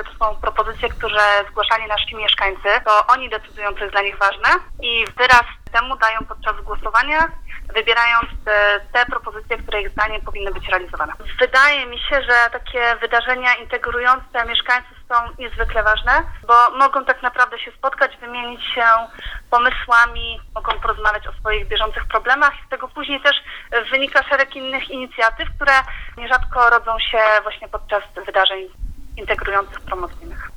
to są propozycje, które zgłaszali nasi mieszkańcy. To oni decydują, co jest dla nich ważne i wyraz temu dają podczas głosowania, wybierając te propozycje, które ich zdaniem powinny być realizowane. Wydaje mi się, że takie wydarzenia integrujące mieszkańców są niezwykle ważne, bo mogą tak naprawdę się spotkać, wymienić się pomysłami, mogą porozmawiać o swoich bieżących problemach i z tego później też wynika szereg innych inicjatyw, które nierzadko rodzą się właśnie podczas wydarzeń integrujących, promocyjnych.